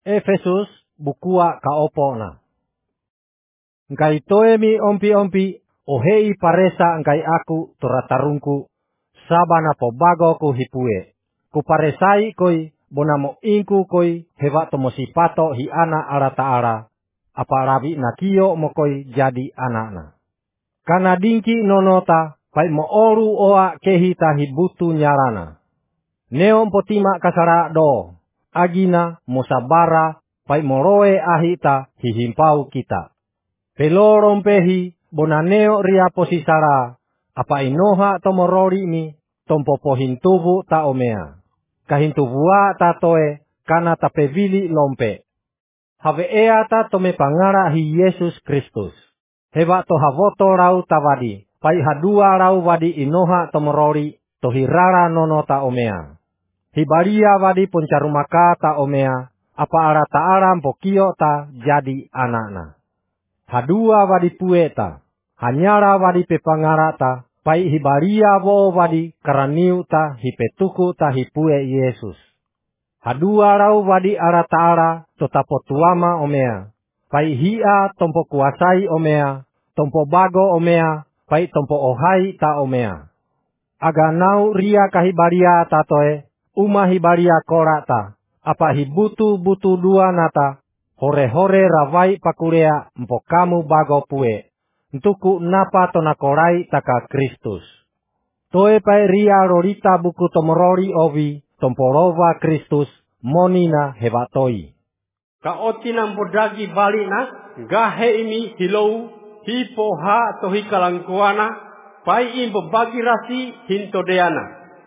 Efesus bukua kaopona. Ngkai toe mi ompi-ompi ohei paresa ngkai aku turatarungku sabana pobago ku hipue. Ku paresai koi bonamo ingku koi hewa tomo sipato hi ana ala ta'ala. Apa rabi nakio mo koi jadi anakna. Kana dingki nonota pai mo oru oa kehita hibutu nyarana. Neon potima kasara do. Agina mosabara pai moroe ahita hihimpau kita. Pelorong pehi bonaneo ria posisara. Apa inoha tomorori mi tompo pohintubu ta omea. Kahintubua ta toe kana tapevili lompe. Have ea ta tome pangara hi Yesus Kristus. Heba to havoto rau tawadi. Pai hadua rau wadi inoha tomorori tohirara nono ta omea. Hibaria wadi poncarumaka ta omea. Apa ara ta'ara mpokio ta jadi anakna. Hadua wadi pueta. Hanyara wadi pepangarata. Pai hibaria wo wadi karaniu ta hipetuku ta hipue Yesus. Hadua rau wadi ara ta'ara totapotuama omea. Pai hia tompo kuasai omea. Tompo bago omea. Pai tompo ohai ta omea. Aganau ria kahibaria tatoe. Uma hibaria korata. Apa hibutu dua nata. Hore-hore rawai pakurea mpokamu bago pue. Ntuku napa tonakorai taka Kristus. Toe pai ria rorita buku tomorori ovi. Tomporova Kristus monina hebatoi. Kaotina mpodagi balina. Gahe imi hilou. Hipo ha tohi kalangkuana. Pai imbo bagi rasi hintodeana.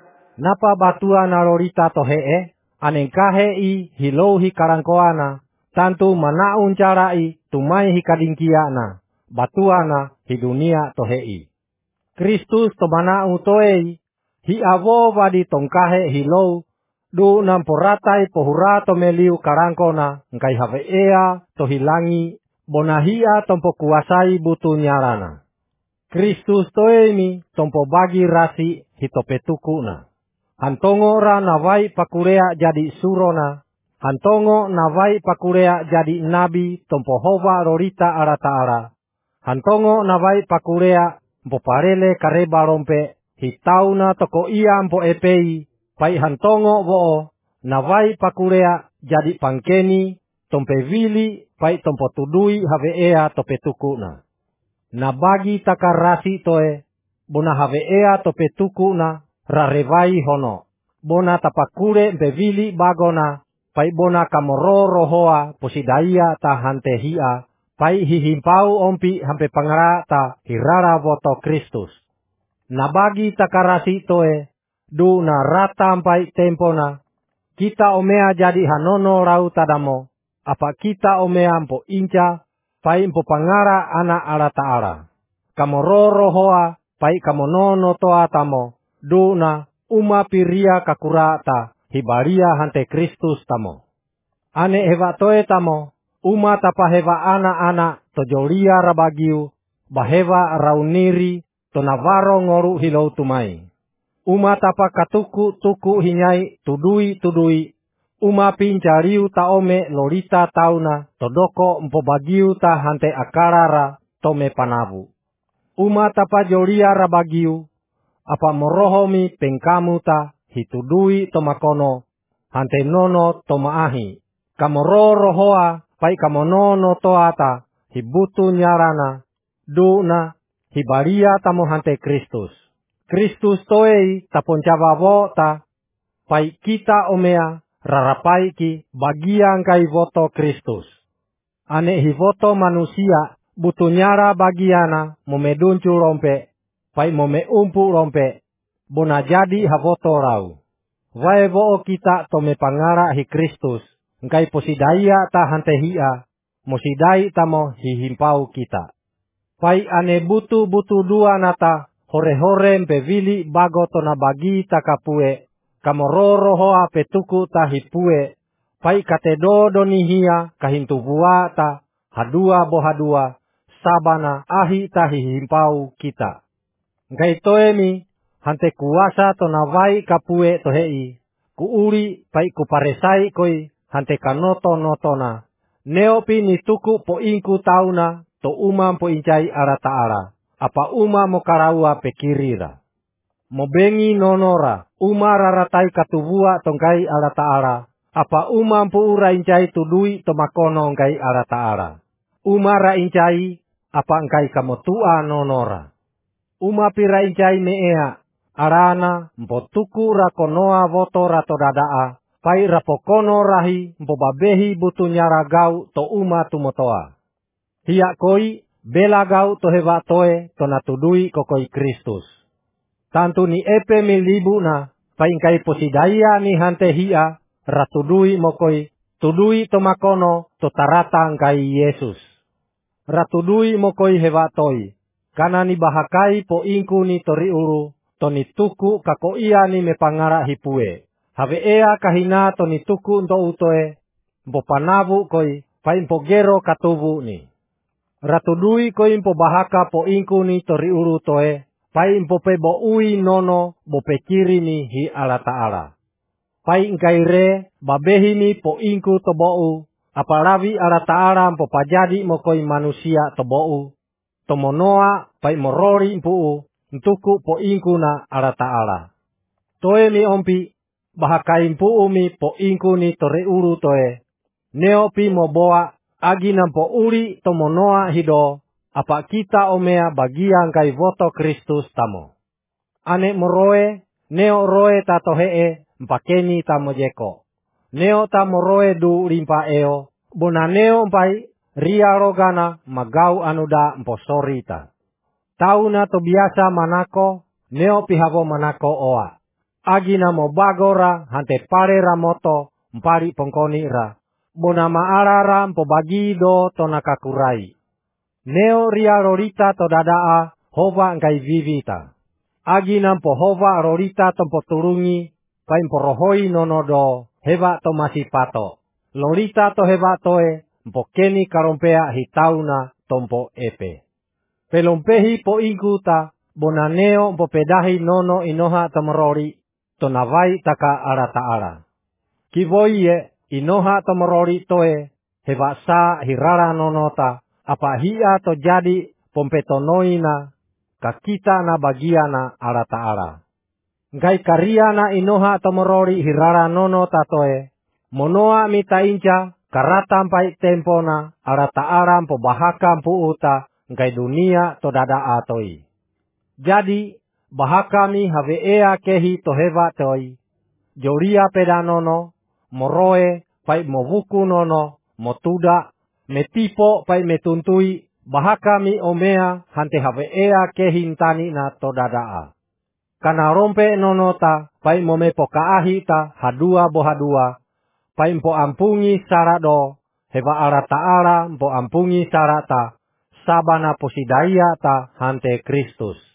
Napa batua narorita tohee. Anengkahe i hilou hi karangkoana. Tantu manaun carai tumai hi kadingkiana. Batuana hi dunia tohei. Kristus tomanau toei. Hi avo wadi tongkahe hilou. Du namporatai pohura tomeliu karangkona. Ngkai have ea tohilangi. Bonahia tompo kuasai butu nyarana. Kristus toemi tompo bagi rasi hitopetukuna. Hantongo ra nawai pakurea jadi surona. Hantongo nawai pakurea jadi nabi tompo hova rorita ara ta'ara. Hantongo nawai pakurea mpoparele kareba rompe. Hitauna toko ia mpo epei. Pai hantongo wo nawai pakurea jadi pangkeni. Tompe vili pai tompo tudui have ea topetukuna. Nabagi takarasi toe. Bona have ea topetukuna. Rarevai hono. Bona tapakure mbevili bagona. Pai bona kamoro rohoa posidaya ta hantehia. Pai hihimpau ompi hampe pangara ta hirara voto Kristus. Nabagi takarasi toe. Du na rata pai tempona. Kita omea jadi hanono rau tadamo. Apa kita omea mpo inca. Pai mpo pangara ana ala ta'ala. Kamoro rohoa. Pai kamonono toa tamo. Duna uma piria kakurata hibaria hante Kristus tamo. Ane hewa toe tamo. Uma tapa hewa ana tojolia rabagiu. Bahewa rauniri tonavaro ngoru hilau tumai. Uma tapa katuku hinyai tudui. Uma pincariu taome lorita tauna todoko mpobagiu ta hante akarara tome panavu. Uma tapa jolia rabagiu. Apa morohomi pengkamu ta hitudui tomakono. Hante nono tomaahi. Kamoro rohoa pai kamonono toata. Hibutu nyarana. Duna hibaria tamo hante Kristus. Kristus toei taponcabavo ta. Pai kita omea rarapai ki bagian kai voto Kristus. Ane hivoto manusia butu nyara bagiana momeduncu rompe. Pai mome umpu rompe. Bona jadi havoto rau. Wae vo kita tome pangara hi Kristus. Ngkai posidaya ta hantehia. Mosidai tamo hihimpau kita. Pai ane butu dua nata. Hore-hore mpevili bago tona bagi takapue. Kamororo hoa petuku ta hipue. Pai katedo donihia kahintubua ta. Hadua bohadua. Sabana ahi ta hihimpau kita. Ngai toemi hante kuasa tonawai kapue tohei. Kuuri pai kuparesai koi hante kanoto-notona. Neopi ni tuku po ingku tauna to umam po incai ala ta'ala. Apa uma mo karaua pekirira. Mo bengi nonora, uma raratai katubua tongkai ala ta'ala. Apa umam po ura incai tudui to makono ngkai ala ta'ala. Uma ra incai, apa ngkai kamotua nonora. Uma pira incai meea, arana mpotuku rakonoa voto rato dadaa. Pai rapokono rahi mpobabehi butunya ragau to uma tumotoa. Hiak koi bela gau to hewa toe to natudui kokoi Kristus. Tantu ni epe milibu na paingkai posidaya ni hante hia ratudui mokoi tudui to makono to taratang kai Yesus. Ratudui mokoi hewa toi kana ni bahakai po ingku ni tori uru to ni tuku kako ia ni mepangara hipue. Have ea kahina to ni tuku nto utoe mpo panavu koi paimpo gero katubu ni. Ratudui ko impo bahaka po ingku ni tori uru toe, pai impo pe bo ui nono bo pekiri ni hi ala ta'ala. Pai ingkai re babehi ni po ingku to bo'u, apalabi ala ta'ala impo pajadi mo koi manusia to bo'u, to monoa pai morori impu ntuku po ingku na ala ta'ala. Toe mi ompi bahaka impu mi po ingku ni tori uru toe, neopi mo boa agi nampo uri tomonoa hido, apa kita omea bagian kai voto Kristus tamo. Ane moroe, neo roe tato hee, mpakeni tamo jeko. Neo tamo roe du limpa eo, bona neo mpai, ria rogana magau anuda mposorita. Tauna to biasa manako, neo pihavo manako oa. Agi namo bagora hante pare ramoto, mpari pongkoni ra. Bona maarara mpo bagi do to nakakurai. Neo ria rorita to dadaa hova ngai vivita. Agi nampo hova rorita tompo turungi kai mpo rohoi nono do heva to masipato. Lorita to heva toe mpo keni karompea hitauna tompo epe. Pelompehi po ingkuta bona neo mpo pedahi nono inoha tomorori to navai taka ara ta'ala. Kivoie inoha tomorori toe, hewa sa hirara nonota, apa hia to jadi pompetonoina, kakita na bagiana ala ta'ala. Ngai kariana inoha tomorori hirara nonota toe, monoa mita inca, karatampai tempona, ala ta'ala mpo bahaka mpu uta, ngai dunia to dada atoi. Jadi, bahakami have ea kehi to hewa toi, joria pedanono, moroe, pai movuku nono, motuda, metipo pai metuntui, bahakami omea hante have ea kehintani na todadaa. Kana rompe nonota, pai momepo kaahita hadua bohadua, pai mpo ampungi sarado, heva ara ta'ala mpo ampungi sarata, sabana posidaya ta hante Kristus.